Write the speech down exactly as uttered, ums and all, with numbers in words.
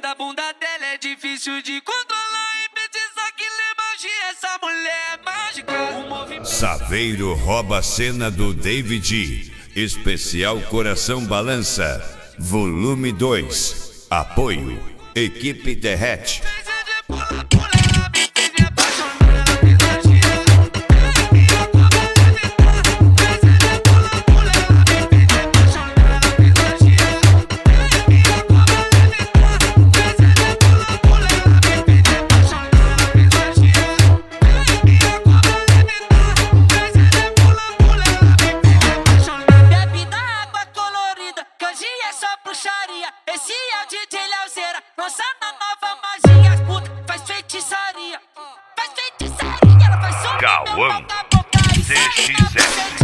essa bunda dela é difícil de controlar. E precisa que lhe magie, essa mulher é mágica. O movimento... Saveiro rouba a cena do David. Especial Coração Balança, volume dois. Apoio, Equipe Derrete. Esse é o D J Leozeira, lançando a nova magia. As putas faz feitiçaria, faz feitiçaria. Ela faz som, Cauã, boca a boca e D X S.